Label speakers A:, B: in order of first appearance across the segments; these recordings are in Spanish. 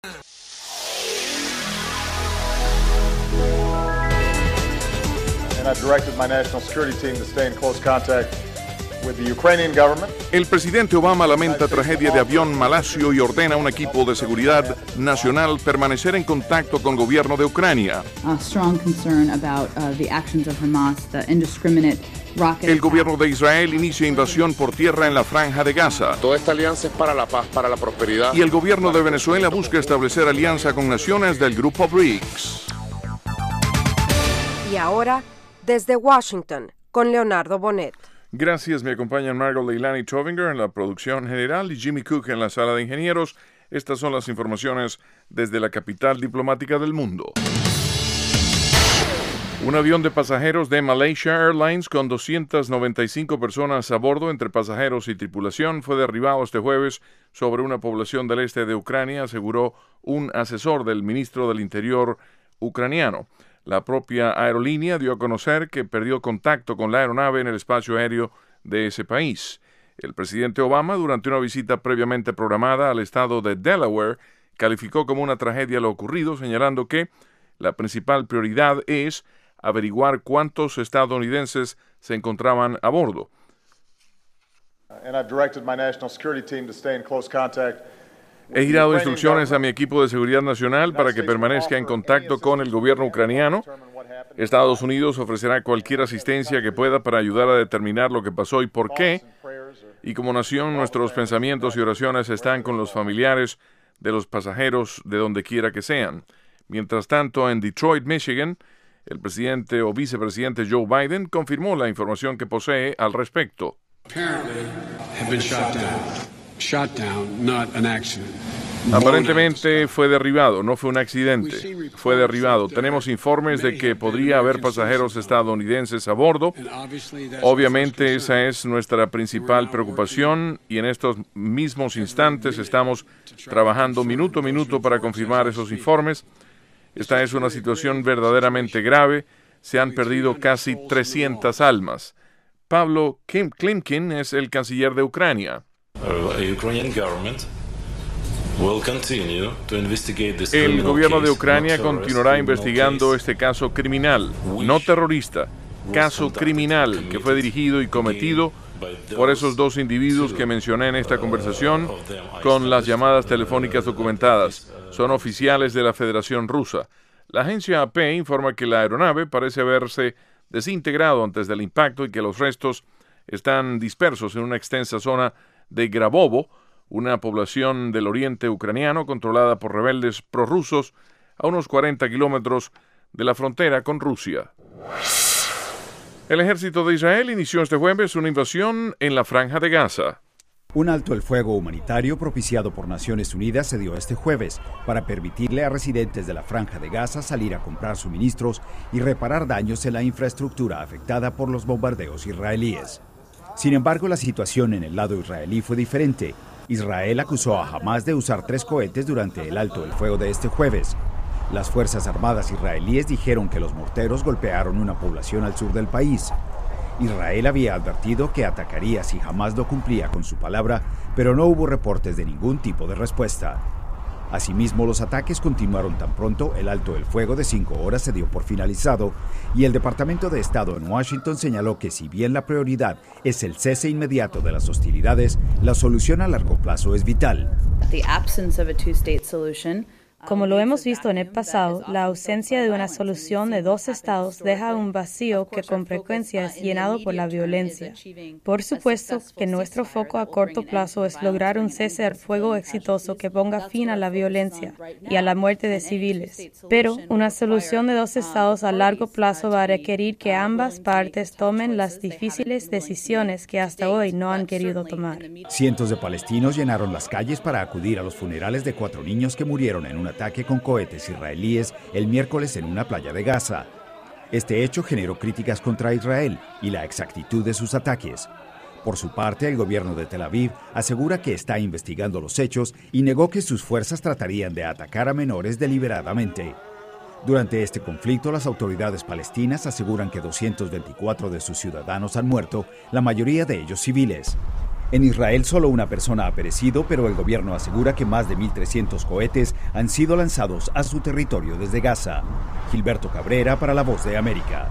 A: And I've directed my national security team to stay in close contact with the Ukrainian government.
B: El presidente Obama lamenta tragedia de avión malasio y ordena a un equipo de seguridad nacional permanecer en contacto con el gobierno de Ucrania.
C: Strong concern about the actions of Hamas, the indiscriminate rocket.
B: El gobierno de Israel inicia invasión por tierra en la Franja de Gaza.
D: Toda esta alianza es para la paz, para la prosperidad.
B: Y el gobierno de Venezuela busca establecer alianza con naciones del grupo BRICS.
E: Y ahora, desde Washington, con Leonardo Bonet.
B: Gracias, me acompañan Margot Leilani Trovinger en la producción general y Jimmy Cook en la sala de ingenieros. Estas son las informaciones desde la capital diplomática del mundo. Un avión de pasajeros de Malaysia Airlines con 295 personas a bordo, entre pasajeros y tripulación, fue derribado este jueves sobre una población del este de Ucrania, aseguró un asesor del ministro del Interior ucraniano. La propia aerolínea dio a conocer que perdió contacto con la aeronave en el espacio aéreo de ese país. El presidente Obama, durante una visita previamente programada al estado de Delaware, calificó como una tragedia lo ocurrido, señalando que la principal prioridad es averiguar cuántos estadounidenses se encontraban a bordo.
A: And I've directed my national security team to stay in close contact.
B: He girado instrucciones a mi equipo de seguridad nacional para que permanezca en contacto con el gobierno ucraniano. Estados Unidos ofrecerá cualquier asistencia que pueda para ayudar a determinar lo que pasó y por qué. Y como nación, nuestros pensamientos y oraciones están con los familiares de los pasajeros de donde quiera que sean. Mientras tanto, en Detroit, Michigan, el presidente o vicepresidente Joe Biden confirmó la información que posee al respecto. Aparentemente fue derribado, no fue un accidente, fue derribado. Tenemos informes de que podría haber pasajeros estadounidenses a bordo. Obviamente esa es nuestra principal preocupación y en estos mismos instantes estamos trabajando minuto a minuto para confirmar esos informes. Esta es una situación verdaderamente grave. Se han perdido casi 300 almas. Pablo Klimkin es el canciller de Ucrania. El gobierno de Ucrania continuará investigando este caso criminal, no terrorista, caso criminal que fue dirigido y cometido por esos dos individuos que mencioné en esta conversación con las llamadas telefónicas documentadas. Son oficiales de la Federación Rusa. La agencia AP informa que la aeronave parece haberse desintegrado antes del impacto y que los restos están dispersos en una extensa zona de Grabovo, una población del oriente ucraniano controlada por rebeldes prorrusos a unos 40 kilómetros de la frontera con Rusia. El ejército de Israel inició este jueves una invasión en la Franja de Gaza.
F: Un alto el fuego humanitario propiciado por Naciones Unidas se dio este jueves para permitirle a residentes de la Franja de Gaza salir a comprar suministros y reparar daños en la infraestructura afectada por los bombardeos israelíes. Sin embargo, la situación en el lado israelí fue diferente. Israel acusó a Hamas de usar 3 cohetes durante el alto el fuego de este jueves. Las Fuerzas Armadas israelíes dijeron que los morteros golpearon una población al sur del país. Israel había advertido que atacaría si Hamas no cumplía con su palabra, pero no hubo reportes de ningún tipo de respuesta. Asimismo, los ataques continuaron tan pronto el alto el fuego de 5 horas se dio por finalizado y el Departamento de Estado en Washington señaló que si bien la prioridad es el cese inmediato de las hostilidades, la solución a largo plazo es vital.
G: Como lo hemos visto en el pasado, la ausencia de una solución de 2 estados deja un vacío que con frecuencia es llenado por la violencia. Por supuesto que nuestro foco a corto plazo es lograr un cese al fuego exitoso que ponga fin a la violencia y a la muerte de civiles. Pero una solución de 2 estados a largo plazo va a requerir que ambas partes tomen las difíciles decisiones que hasta hoy no han querido tomar.
F: Cientos de palestinos llenaron las calles para acudir a los funerales de 4 niños que murieron en un ataque con cohetes israelíes el miércoles en una playa de Gaza. Este hecho generó críticas contra Israel y la exactitud de sus ataques. Por su parte, el gobierno de Tel Aviv asegura que está investigando los hechos y negó que sus fuerzas tratarían de atacar a menores deliberadamente. Durante este conflicto, las autoridades palestinas aseguran que 224 de sus ciudadanos han muerto, la mayoría de ellos civiles. En Israel solo una persona ha perecido, pero el gobierno asegura que más de 1.300 cohetes han sido lanzados a su territorio desde Gaza. Gilberto Cabrera para La Voz de América.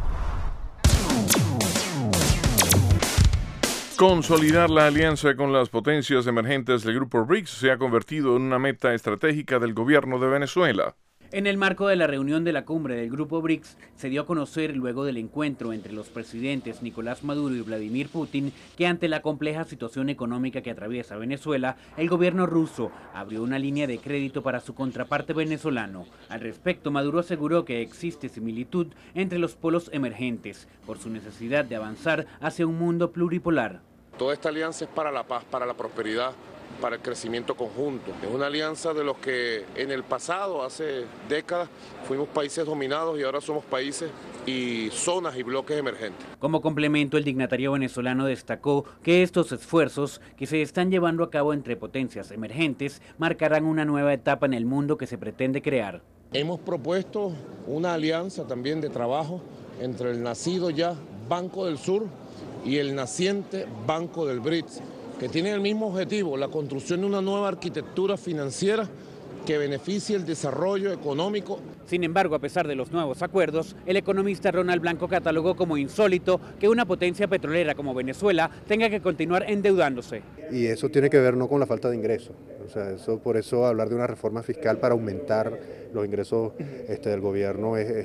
B: Consolidar la alianza con las potencias emergentes del Grupo BRICS se ha convertido en una meta estratégica del gobierno de Venezuela.
H: En el marco de la reunión de la cumbre del Grupo BRICS, se dio a conocer luego del encuentro entre los presidentes Nicolás Maduro y Vladimir Putin que ante la compleja situación económica que atraviesa Venezuela, el gobierno ruso abrió una línea de crédito para su contraparte venezolano. Al respecto, Maduro aseguró que existe similitud entre los polos emergentes por su necesidad de avanzar hacia un mundo pluripolar.
D: Toda esta alianza es para la paz, para la prosperidad, para el crecimiento conjunto. Es una alianza de los que en el pasado, hace décadas, fuimos países dominados y ahora somos países y zonas y bloques emergentes.
H: Como complemento, el dignatario venezolano destacó que estos esfuerzos que se están llevando a cabo entre potencias emergentes marcarán una nueva etapa en el mundo que se pretende crear.
D: Hemos propuesto una alianza también de trabajo entre el nacido ya Banco del Sur y el naciente Banco del BRICS, que tienen el mismo objetivo, la construcción de una nueva arquitectura financiera que beneficie el desarrollo económico.
H: Sin embargo, a pesar de los nuevos acuerdos, el economista Ronald Blanco catalogó como insólito que una potencia petrolera como Venezuela tenga que continuar endeudándose.
I: Y eso tiene que ver no con la falta de ingresos, o sea, por eso hablar de una reforma fiscal para aumentar los ingresos del gobierno es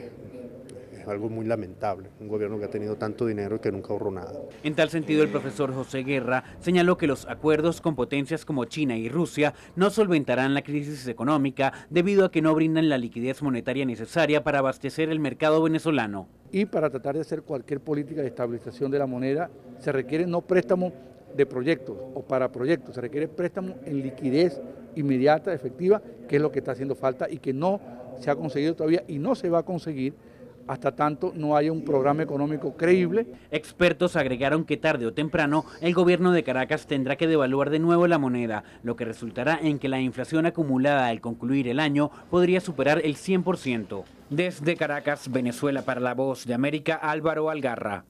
I: algo muy lamentable, un gobierno que ha tenido tanto dinero y que nunca ahorró nada.
H: En tal sentido, el profesor José Guerra señaló que los acuerdos con potencias como China y Rusia no solventarán la crisis económica debido a que no brindan la liquidez monetaria necesaria para abastecer el mercado venezolano.
J: Y para tratar de hacer cualquier política de estabilización de la moneda se requiere no préstamo de proyectos o para proyectos, se requiere préstamo en liquidez inmediata, efectiva, que es lo que está haciendo falta y que no se ha conseguido todavía y no se va a conseguir hasta tanto no haya un programa económico creíble.
H: Expertos agregaron que tarde o temprano el gobierno de Caracas tendrá que devaluar de nuevo la moneda, lo que resultará en que la inflación acumulada al concluir el año podría superar el 100%. Desde Caracas, Venezuela, para La Voz de América, Álvaro Algarra.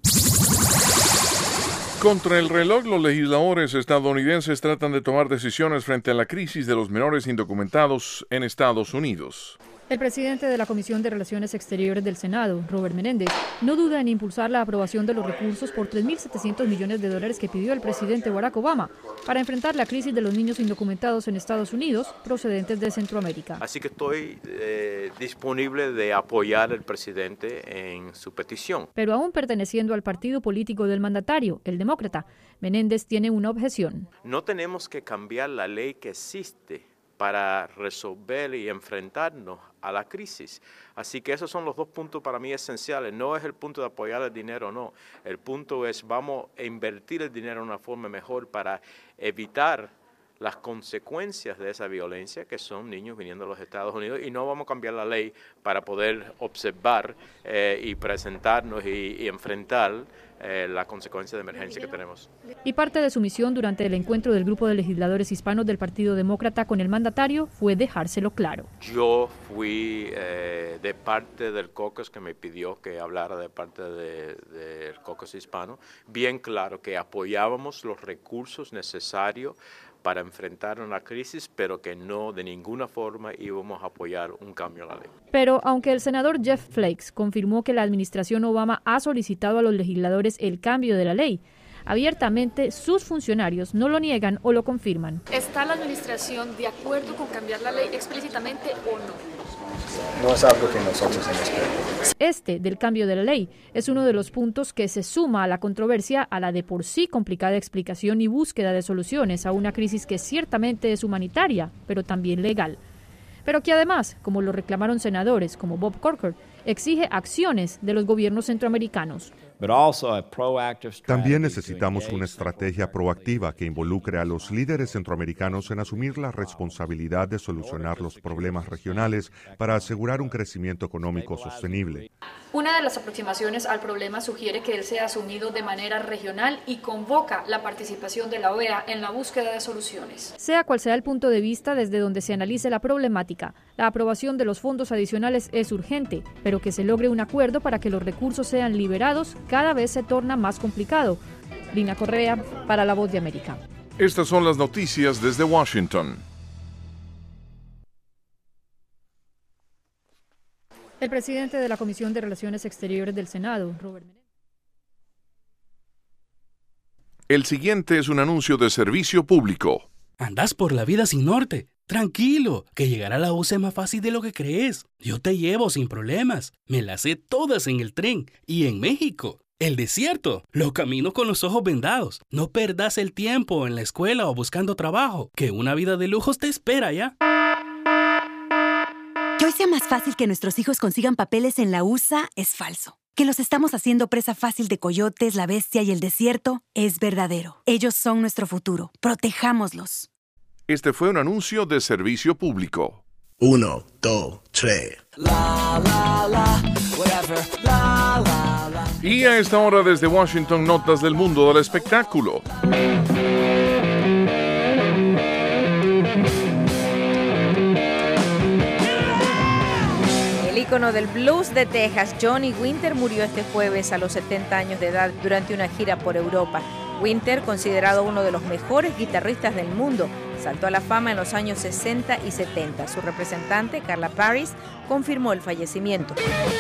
B: Contra el reloj, los legisladores estadounidenses tratan de tomar decisiones frente a la crisis de los menores indocumentados en Estados Unidos.
K: El presidente de la Comisión de Relaciones Exteriores del Senado, Robert Menéndez, no duda en impulsar la aprobación de los recursos por $3.700 millones que pidió el presidente Barack Obama para enfrentar la crisis de los niños indocumentados en Estados Unidos procedentes de Centroamérica.
L: Así que estoy disponible de apoyar al presidente en su petición.
K: Pero aún perteneciendo al partido político del mandatario, el demócrata, Menéndez tiene una objeción.
L: No tenemos que cambiar la ley que existe para resolver y enfrentarnos a la crisis. Así que esos son los dos puntos para mí esenciales. No es el punto de apoyar el dinero, no. El punto es vamos a invertir el dinero de una forma mejor para evitar las consecuencias de esa violencia, que son niños viniendo a los Estados Unidos, y no vamos a cambiar la ley para poder observar y presentarnos y enfrentar la consecuencia de emergencia que tenemos.
K: Y parte de su misión durante el encuentro del grupo de legisladores hispanos del Partido Demócrata con el mandatario fue dejárselo claro.
L: Yo fui de parte del caucus que me pidió que hablara de parte del caucus hispano, bien claro que apoyábamos los recursos necesarios para enfrentar una crisis, pero que no de ninguna forma íbamos a apoyar un cambio a la ley.
K: Pero aunque el senador Jeff Flakes confirmó que la administración Obama ha solicitado a los legisladores el cambio de la ley, abiertamente sus funcionarios no lo niegan o lo confirman.
M: ¿Está la administración de acuerdo con cambiar la ley explícitamente o no?
N: No es algo que nosotros hemos.
K: Este del cambio de la ley es uno de los puntos que se suma a la controversia, a la de por sí complicada explicación y búsqueda de soluciones a una crisis que ciertamente es humanitaria, pero también legal. Pero que además, como lo reclamaron senadores como Bob Corker, exige acciones de los gobiernos centroamericanos.
O: También necesitamos una estrategia proactiva que involucre a los líderes centroamericanos en asumir la responsabilidad de solucionar los problemas regionales para asegurar un crecimiento económico sostenible.
M: Una de las aproximaciones al problema sugiere que él sea asumido de manera regional y convoca la participación de la OEA en la búsqueda de soluciones.
K: Sea cual sea el punto de vista desde donde se analice la problemática, la aprobación de los fondos adicionales es urgente, pero que se logre un acuerdo para que los recursos sean liberados cada vez se torna más complicado. Lina Correa, para La Voz de América.
B: Estas son las noticias desde Washington.
K: El presidente de la Comisión de Relaciones Exteriores del Senado, Robert Menendez.
B: El siguiente es un anuncio de servicio público.
P: Andás por la vida sin norte. Tranquilo, que llegar a la USA es más fácil de lo que crees. Yo te llevo sin problemas. Me las sé todas en el tren y en México. El desierto, los caminos con los ojos vendados. No perdas el tiempo en la escuela o buscando trabajo, que una vida de lujos te espera ya.
Q: Que hoy sea más fácil que nuestros hijos consigan papeles en la USA es falso. Que los estamos haciendo presa fácil de coyotes, la bestia y el desierto es verdadero. Ellos son nuestro futuro. Protejámoslos.
B: Este fue un anuncio de servicio público.
R: 1, 2, 3. La, la, la,
B: whatever. La, la, la. Y a esta hora desde Washington, notas del mundo del espectáculo.
S: El ícono del blues de Texas, Johnny Winter, murió este jueves a los 70 años de edad durante una gira por Europa. Winter, considerado uno de los mejores guitarristas del mundo, saltó a la fama en los años 60 y 70. Su representante, Carla Paris, confirmó el fallecimiento.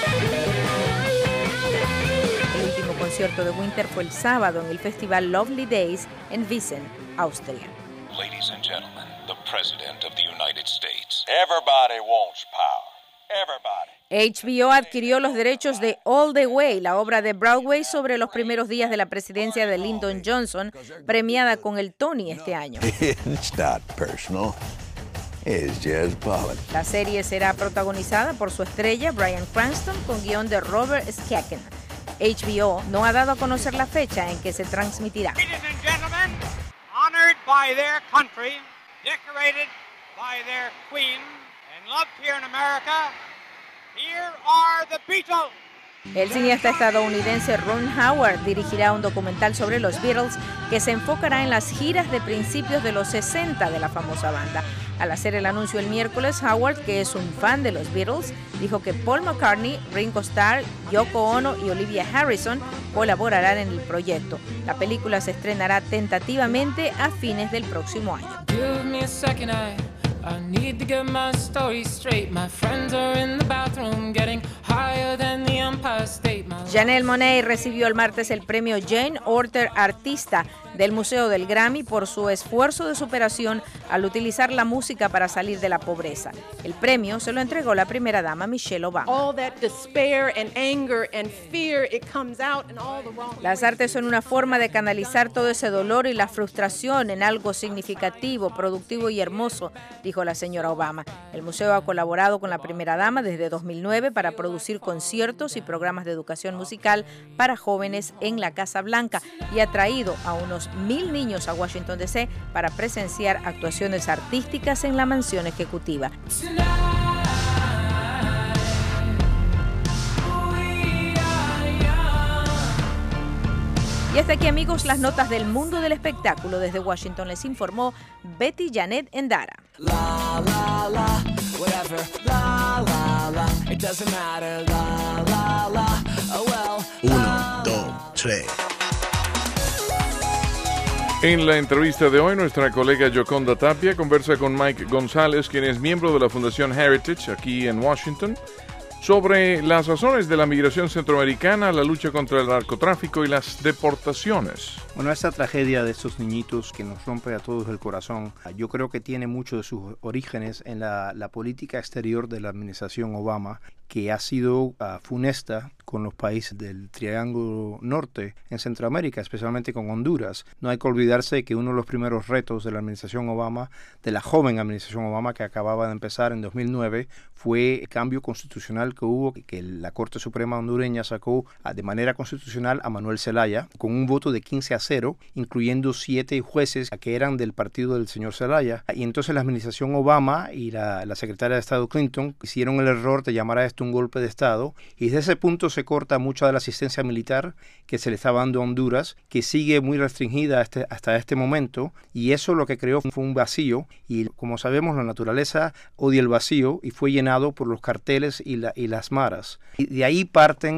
S: El último concierto de Winter fue el sábado en el festival Lovely Days en Wiesn, Austria.
T: Ladies and gentlemen, the President of the United States. Everybody wants power. Everybody.
S: HBO adquirió los derechos de All the Way, la obra de Broadway sobre los primeros días de la presidencia de Lyndon Johnson, premiada con el Tony este año.
R: It's not personal. It's just politics.
S: La serie será protagonizada por su estrella Bryan Cranston con guión de Robert Skaken. HBO no ha dado a conocer la fecha en que se transmitirá.
U: Ladies and gentlemen, honored by their country, decorated by their queen, and loved here in America, here are the Beatles.
S: El cineasta estadounidense Ron Howard dirigirá un documental sobre los Beatles que se enfocará en las giras de principios de los 60 de la famosa banda. Al hacer el anuncio el miércoles, Howard, que es un fan de los Beatles, dijo que Paul McCartney, Ringo Starr, Yoko Ono y Olivia Harrison colaborarán en el proyecto. La película se estrenará tentativamente a fines del próximo año.
V: I need to get my story straight. My friends are in the bathroom getting higher than the Empire State.
S: Janelle Monáe recibió el martes el premio Jane Orter Artista del Museo del Grammy por su esfuerzo de superación al utilizar la música para salir de la pobreza. El premio se lo entregó la primera dama Michelle Obama. Las artes son una forma de canalizar todo ese dolor y la frustración en algo significativo, productivo y hermoso, dijo la señora Obama. El museo ha colaborado con la primera dama desde 2009 para producir conciertos y programas de educación musical para jóvenes en la Casa Blanca y ha traído a unos 1,000 niños a Washington, D.C. para presenciar actuaciones artísticas en la mansión ejecutiva. Y hasta aquí, amigos, las notas del mundo del espectáculo. Desde Washington les informó Betty Janet Endara. La, la, la, whatever, la, la, la, it doesn't matter, la, la, la,
R: oh well. 1, 2, 3.
B: En la entrevista de hoy, nuestra colega Yoconda Tapia conversa con Mike González, quien es miembro de la Fundación Heritage aquí en Washington, sobre las razones de la migración centroamericana, la lucha contra el narcotráfico y las deportaciones.
W: Bueno, esta tragedia de estos niñitos que nos rompe a todos el corazón, yo creo que tiene mucho de sus orígenes en la política exterior de la administración Obama, que ha sido funesta con los países del Triángulo Norte en Centroamérica, especialmente con Honduras. No hay que olvidarse que uno de los primeros retos de la administración Obama, de la joven administración Obama que acababa de empezar en 2009, fue el cambio constitucional que hubo, que la Corte Suprema hondureña sacó de manera constitucional a Manuel Zelaya, con un voto de 15-0, incluyendo 7 jueces que eran del partido del señor Zelaya. Y entonces la administración Obama y la secretaria de Estado Clinton hicieron el error de llamar a esto un golpe de Estado, y desde ese punto se corta mucha de la asistencia militar que se le estaba dando a Honduras, que sigue muy restringida hasta este momento, y eso lo que creó fue un vacío, y como sabemos la naturaleza odia el vacío, y fue llenado por los carteles y las maras. Y de ahí parten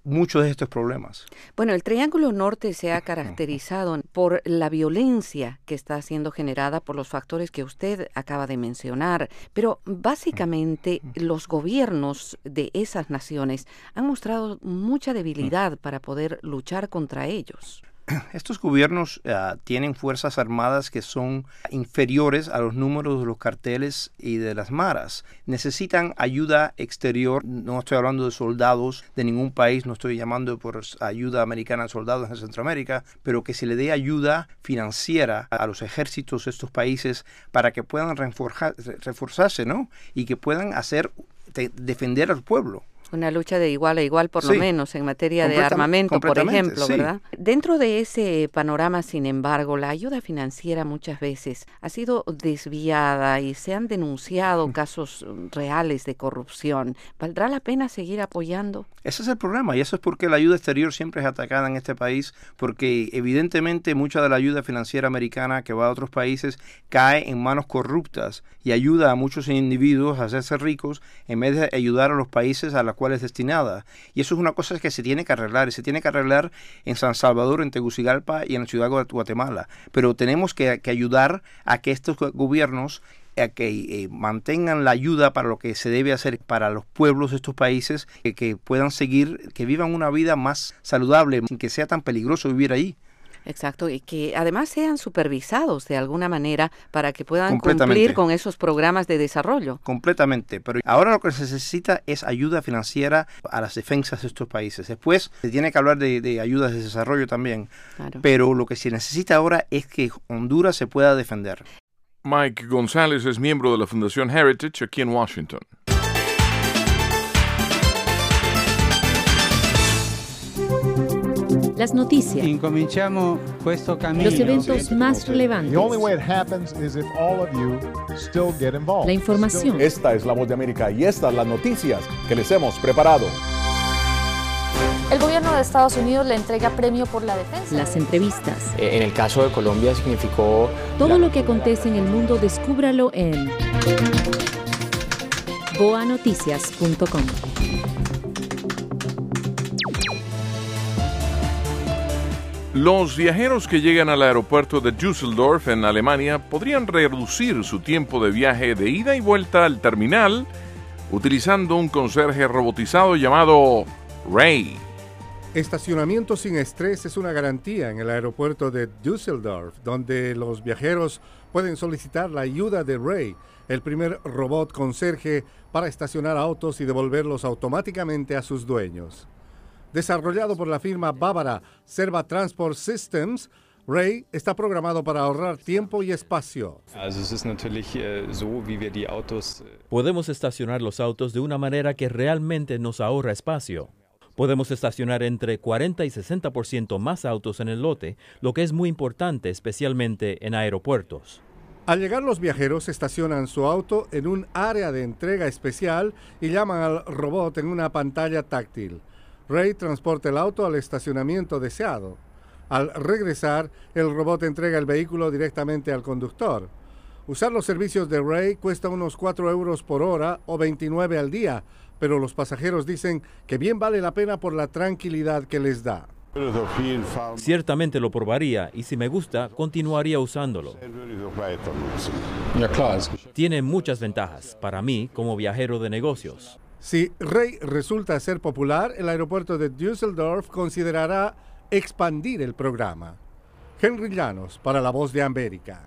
W: muchos de estos problemas.
A: Bueno, el Triángulo Norte se ha caracterizado por la violencia que está siendo generada por los factores que usted acaba de mencionar, pero básicamente los gobiernos de esas naciones han mostrado mucha debilidad para poder luchar contra ellos.
W: Estos gobiernos tienen fuerzas armadas que son inferiores a los números de los carteles y de las maras. Necesitan ayuda exterior. No estoy hablando de soldados de ningún país, no estoy llamando por ayuda americana a soldados en Centroamérica, pero que se le dé ayuda financiera a los ejércitos de estos países para que puedan reforzarse, ¿no? Y que puedan defender al pueblo.
A: Una lucha de igual a igual, por lo menos, en materia de armamento, por ejemplo, ¿verdad? Dentro de ese panorama, sin embargo, la ayuda financiera muchas veces ha sido desviada y se han denunciado casos reales de corrupción. ¿Valdrá la pena seguir apoyando?
W: Ese es el problema, y eso es porque la ayuda exterior siempre es atacada en este país, porque evidentemente mucha de la ayuda financiera americana que va a otros países cae en manos corruptas y ayuda a muchos individuos a hacerse ricos en vez de ayudar a los países a los cuales es destinada. Y eso es una cosa que se tiene que arreglar, y se tiene que arreglar en San Salvador, en Tegucigalpa y en la ciudad de Guatemala. Pero tenemos que ayudar a que estos gobiernos mantengan la ayuda para lo que se debe hacer para los pueblos de estos países, que puedan seguir, que vivan una vida más saludable, sin que sea tan peligroso vivir ahí.
A: Exacto, y que además sean supervisados de alguna manera para que puedan cumplir con esos programas de desarrollo.
W: Completamente, pero ahora lo que se necesita es ayuda financiera a las defensas de estos países. Después se tiene que hablar de ayudas de desarrollo también, pero lo que se necesita ahora es que Honduras se pueda defender.
B: Mike González es miembro de la Fundación Heritage aquí en Washington.
C: Las noticias. Los eventos más relevantes. La información.
E: Esta es La Voz de América y estas las noticias que les hemos preparado.
M: El gobierno de Estados Unidos le entrega premio por la defensa.
C: Las entrevistas.
X: En el caso de Colombia significó...
C: Todo lo que acontece en el mundo, descúbralo en boanoticias.com.
B: Los viajeros que llegan al aeropuerto de Düsseldorf en Alemania podrían reducir su tiempo de viaje de ida y vuelta al terminal utilizando un conserje robotizado llamado Ray.
Y: Estacionamiento sin estrés es una garantía en el aeropuerto de Düsseldorf, donde los viajeros pueden solicitar la ayuda de Ray, el primer robot conserje para estacionar autos y devolverlos automáticamente a sus dueños. Desarrollado por la firma bávara Serva Transport Systems, Ray está programado para ahorrar tiempo y espacio.
Z: Podemos estacionar los autos de una manera que realmente nos ahorra espacio. Podemos estacionar entre 40 y 60% más autos en el lote, lo que es muy importante, especialmente en aeropuertos.
Y: Al llegar los viajeros estacionan su auto en un área de entrega especial y llaman al robot en una pantalla táctil. Ray transporta el auto al estacionamiento deseado. Al regresar, el robot entrega el vehículo directamente al conductor. Usar los servicios de Ray cuesta unos 4 euros por hora o 29 al día, pero los pasajeros dicen que bien vale la pena por la tranquilidad que les da.
Z: Ciertamente lo probaría y si me gusta, continuaría usándolo. Tiene muchas ventajas para mí como viajero de negocios.
Y: Si Ray resulta ser popular, el aeropuerto de Düsseldorf considerará expandir el programa. Henry Llanos, para La Voz de América.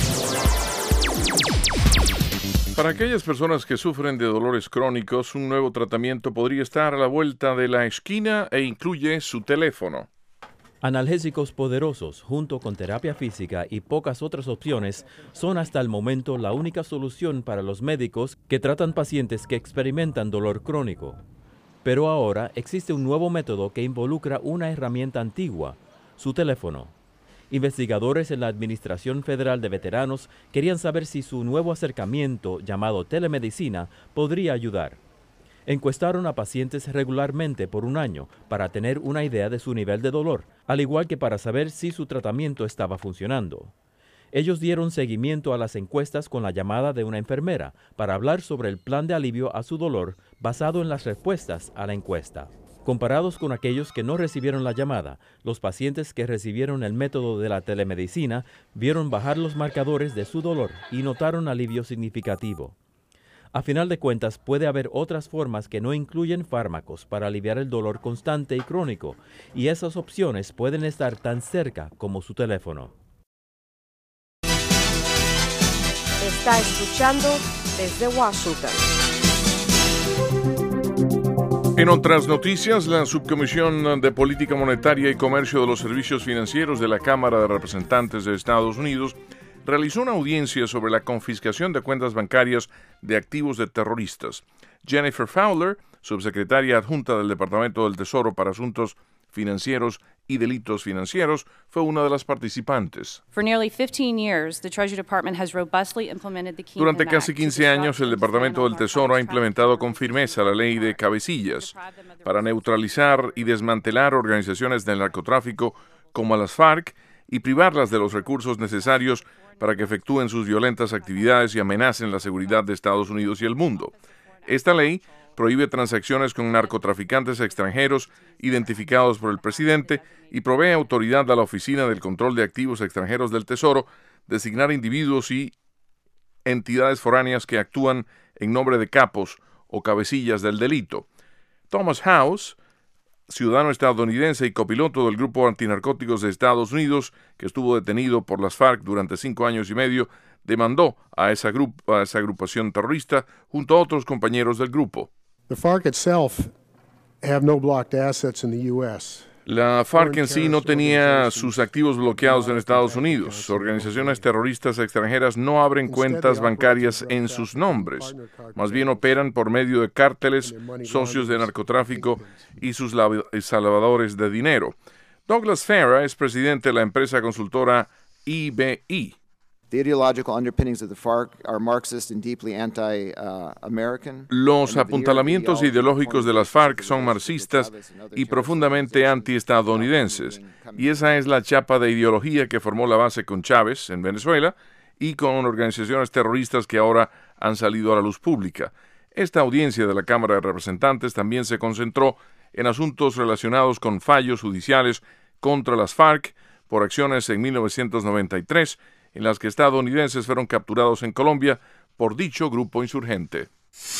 B: Para aquellas personas que sufren de dolores crónicos, un nuevo tratamiento podría estar a la vuelta de la esquina e incluye su teléfono.
Z: Analgésicos poderosos, junto con terapia física y pocas otras opciones, son hasta el momento la única solución para los médicos que tratan pacientes que experimentan dolor crónico. Pero ahora existe un nuevo método que involucra una herramienta antigua, su teléfono. Investigadores en la Administración Federal de Veteranos querían saber si su nuevo acercamiento, llamado telemedicina, podría ayudar. Encuestaron a pacientes regularmente por un año para tener una idea de su nivel de dolor, al igual que para saber si su tratamiento estaba funcionando. Ellos dieron seguimiento a las encuestas con la llamada de una enfermera para hablar sobre el plan de alivio a su dolor basado en las respuestas a la encuesta. Comparados con aquellos que no recibieron la llamada, los pacientes que recibieron el método de la telemedicina vieron bajar los marcadores de su dolor y notaron alivio significativo. A final de cuentas, puede haber otras formas que no incluyen fármacos para aliviar el dolor constante y crónico, y esas opciones pueden estar tan cerca como su teléfono.
D: Está escuchando desde Washington.
B: En otras noticias, la Subcomisión de Política Monetaria y Comercio de los Servicios Financieros de la Cámara de Representantes de Estados Unidos realizó una audiencia sobre la confiscación de cuentas bancarias de activos de terroristas. Jennifer Fowler, subsecretaria adjunta del Departamento del Tesoro para Asuntos Financieros y Delitos Financieros, fue una de las participantes. Durante casi 15 años, el Departamento del Tesoro ha implementado con firmeza la ley de cabecillas para neutralizar y desmantelar organizaciones del narcotráfico como las FARC y privarlas de los recursos necesarios para que efectúen sus violentas actividades y amenacen la seguridad de Estados Unidos y el mundo. Esta ley prohíbe transacciones con narcotraficantes extranjeros identificados por el presidente y provee autoridad a la Oficina del Control de Activos Extranjeros del Tesoro designar individuos y entidades foráneas que actúan en nombre de capos o cabecillas del delito. Thomas House, ciudadano estadounidense y copiloto del Grupo Antinarcóticos de Estados Unidos, que estuvo detenido por las FARC durante 5 años y medio, demandó a esa agrupación terrorista junto a otros compañeros del grupo. La FARC en sí no tenía sus activos bloqueados en Estados Unidos. Organizaciones terroristas extranjeras no abren cuentas bancarias en sus nombres. Más bien operan por medio de cárteles, socios de narcotráfico y sus salvadores de dinero. Douglas Farah es presidente de la empresa consultora IBI. Los apuntalamientos ideológicos de las FARC son marxistas y profundamente antiestadounidenses, y esa es la chapa de ideología que formó la base con Chávez en Venezuela y con organizaciones terroristas que ahora han salido a la luz pública. Esta audiencia de la Cámara de Representantes también se concentró en asuntos relacionados con fallos judiciales contra las FARC por acciones en 1993, en las que estadounidenses fueron capturados en Colombia por dicho grupo insurgente.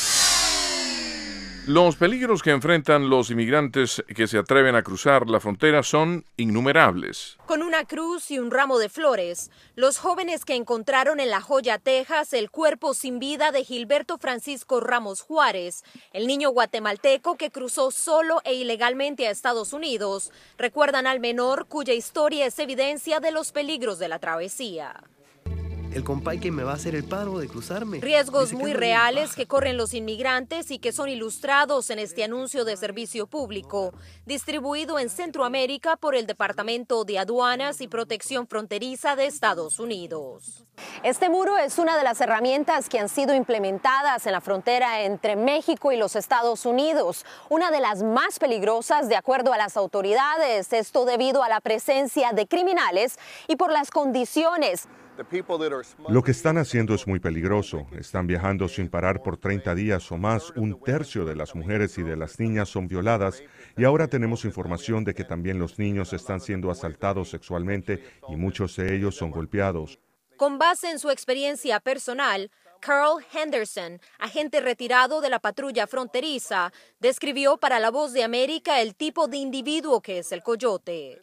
B: Los peligros que enfrentan los inmigrantes que se atreven a cruzar la frontera son innumerables.
D: Con una cruz y un ramo de flores, los jóvenes que encontraron en La Joya, Texas, el cuerpo sin vida de Gilberto Francisco Ramos Juárez, el niño guatemalteco que cruzó solo e ilegalmente a Estados Unidos, recuerdan al menor cuya historia es evidencia de los peligros de la travesía.
F: El compay que me va a hacer el paro de cruzarme.
D: Riesgos muy reales que corren los inmigrantes y que son ilustrados en este anuncio de servicio público, distribuido en Centroamérica por el Departamento de Aduanas y Protección Fronteriza de Estados Unidos. Este muro es una de las herramientas que han sido implementadas en la frontera entre México y los Estados Unidos, una de las más peligrosas de acuerdo a las autoridades, esto debido a la presencia de criminales y por las condiciones.
O: Lo que están haciendo es muy peligroso. Están viajando sin parar por 30 días o más. Un tercio de las mujeres y de las niñas son violadas y ahora tenemos información de que también los niños están siendo asaltados sexualmente y muchos de ellos son golpeados.
D: Con base en su experiencia personal, Carl Henderson, agente retirado de la patrulla fronteriza, describió para La Voz de América el tipo de individuo que es el coyote.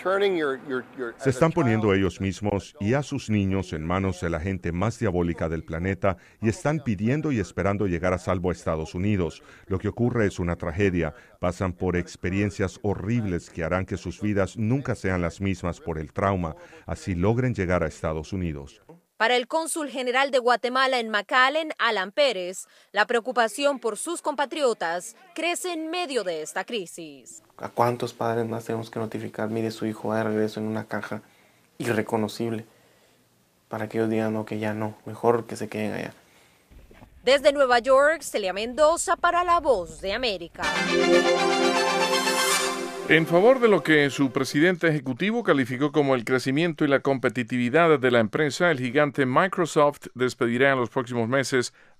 O: Se están poniendo ellos mismos y a sus niños en manos de la gente más diabólica del planeta y están pidiendo y esperando llegar a salvo a Estados Unidos. Lo que ocurre es una tragedia. Pasan por experiencias horribles que harán que sus vidas nunca sean las mismas por el trauma, así logren llegar a Estados Unidos.
D: Para el cónsul general de Guatemala en McAllen, Alan Pérez, la preocupación por sus compatriotas crece en medio de esta crisis.
F: ¿A cuántos padres más tenemos que notificar? Mire, su hijo va de regreso en una caja irreconocible, para que ellos digan no, que ya no, mejor que se queden allá.
D: Desde Nueva York, Celia Mendoza para La Voz de América.
B: En favor de lo que su presidente ejecutivo calificó como el crecimiento y la competitividad de la empresa, el gigante Microsoft despedirá en los próximos meses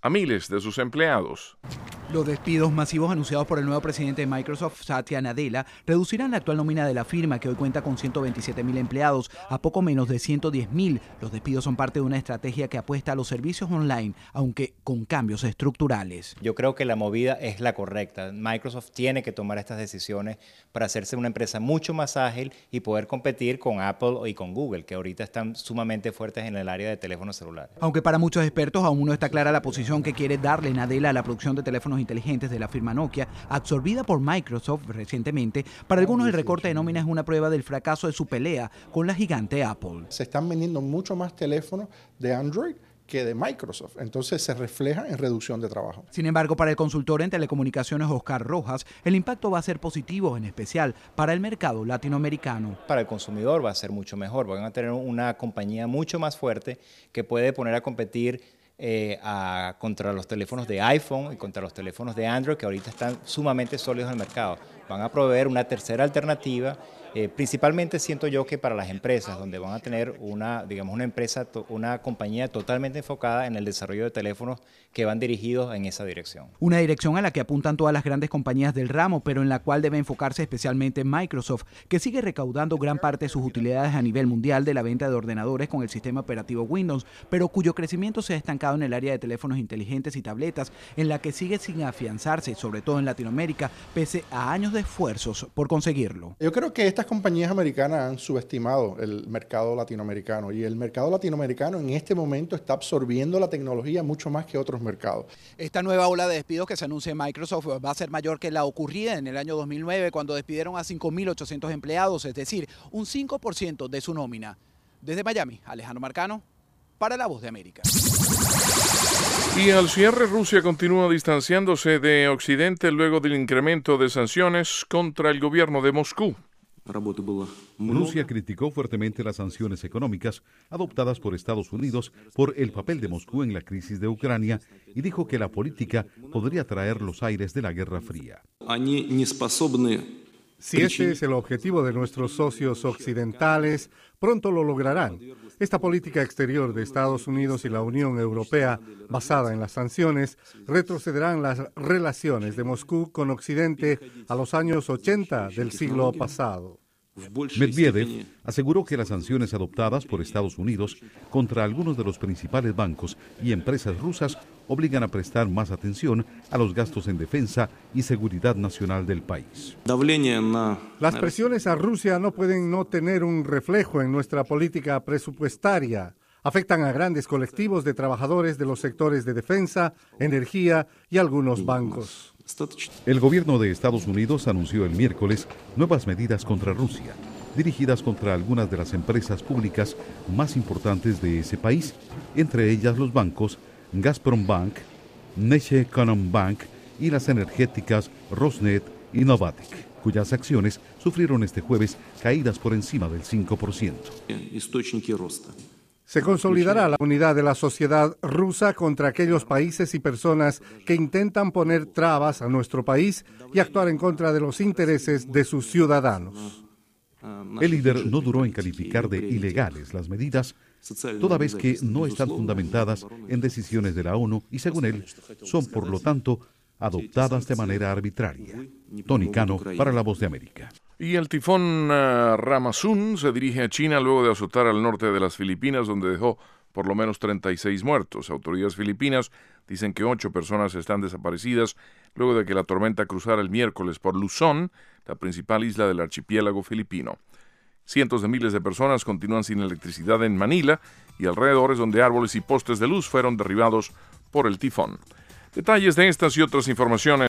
B: a miles de sus empleados.
G: Los despidos masivos anunciados por el nuevo presidente de Microsoft, Satya Nadella, reducirán la actual nómina de la firma, que hoy cuenta con 127.000 empleados, a poco menos de 110.000. Los despidos son parte de una estrategia que apuesta a los servicios online, aunque con cambios estructurales.
H: Yo creo que la movida es la correcta. Microsoft tiene que tomar estas decisiones para hacerse una empresa mucho más ágil y poder competir con Apple y con Google, que ahorita están sumamente fuertes en el área de teléfonos celulares.
G: Aunque para muchos expertos aún no está clara la posición que quiere darle Nadella a la producción de teléfonos inteligentes de la firma Nokia, absorbida por Microsoft recientemente, para algunos el recorte de nómina es una prueba del fracaso de su pelea con la gigante Apple.
I: Se están vendiendo mucho más teléfonos de Android que de Microsoft, entonces se refleja en reducción de trabajo.
G: Sin embargo, para el consultor en telecomunicaciones Oscar Rojas, el impacto va a ser positivo, en especial para el mercado latinoamericano.
H: Para el consumidor va a ser mucho mejor, van a tener una compañía mucho más fuerte que puede poner a competir contra los teléfonos de iPhone y contra los teléfonos de Android, que ahorita están sumamente sólidos en el mercado. Van a proveer una tercera alternativa, principalmente siento yo que para las empresas, donde van a tener una compañía totalmente enfocada en el desarrollo de teléfonos que van dirigidos en esa dirección.
G: Una dirección a la que apuntan todas las grandes compañías del ramo, pero en la cual debe enfocarse especialmente Microsoft, que sigue recaudando gran parte de sus utilidades a nivel mundial de la venta de ordenadores con el sistema operativo Windows, pero cuyo crecimiento se ha estancado en el área de teléfonos inteligentes y tabletas, en la que sigue sin afianzarse, sobre todo en Latinoamérica, pese a años de esfuerzos por conseguirlo.
I: Yo creo que estas compañías americanas han subestimado el mercado latinoamericano, y el mercado latinoamericano en este momento está absorbiendo la tecnología mucho más que otros mercados.
G: Esta nueva ola de despidos que se anuncia en Microsoft va a ser mayor que la ocurrida en el año 2009, cuando despidieron a 5.800 empleados, es decir, un 5% de su nómina. Desde Miami, Alejandro Marcano, para La Voz de América.
B: Y al cierre, Rusia continúa distanciándose de Occidente luego del incremento de sanciones contra el gobierno de Moscú.
J: Rusia criticó fuertemente las sanciones económicas adoptadas por Estados Unidos por el papel de Moscú en la crisis de Ucrania y dijo que la política podría traer los aires de la Guerra Fría.
Y: Si este es el objetivo de nuestros socios occidentales, pronto lo lograrán. Esta política exterior de Estados Unidos y la Unión Europea, basada en las sanciones, retrocederán las relaciones de Moscú con Occidente a los años 80 del siglo pasado.
J: Medvedev aseguró que las sanciones adoptadas por Estados Unidos contra algunos de los principales bancos y empresas rusas obligan a prestar más atención a los gastos en defensa y seguridad nacional del país.
Y: Las presiones a Rusia no pueden no tener un reflejo en nuestra política presupuestaria. Afectan a grandes colectivos de trabajadores de los sectores de defensa, energía y algunos bancos.
J: El gobierno de Estados Unidos anunció el miércoles nuevas medidas contra Rusia, dirigidas contra algunas de las empresas públicas más importantes de ese país, entre ellas los bancos Gazprombank, Nechekonombank y las energéticas Rosneft y Novatek, cuyas acciones sufrieron este jueves caídas por encima del 5%.
Y: Se consolidará la unidad de la sociedad rusa contra aquellos países y personas que intentan poner trabas a nuestro país y actuar en contra de los intereses de sus ciudadanos.
J: El líder no duró en calificar de ilegales las medidas, toda vez que no están fundamentadas en decisiones de la ONU y, según él, son por lo tanto adoptadas de manera arbitraria. Tony Cano para La Voz de América.
B: Y el tifón Ramazun se dirige a China luego de azotar al norte de las Filipinas, donde dejó por lo menos 36 muertos. Autoridades filipinas dicen que 8 personas están desaparecidas luego de que la tormenta cruzara el miércoles por Luzon, la principal isla del archipiélago filipino. Cientos de miles de personas continúan sin electricidad en Manila y alrededores, donde árboles y postes de luz fueron derribados por el tifón. Detalles de estas y otras informaciones